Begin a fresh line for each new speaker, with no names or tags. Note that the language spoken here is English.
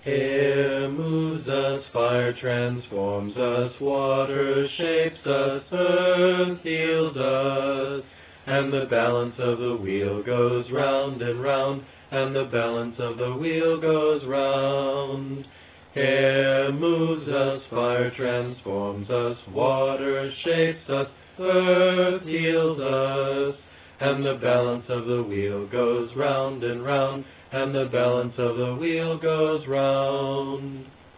Air moves us, fire transforms us, water shapes us, earth heals us. And the balance of the wheel goes round and round, and the balance of the wheel goes round. Air moves us, fire transforms us, water shapes us, earth heals us. And the balance of the wheel goes round and round, and the balance of the wheel goes round.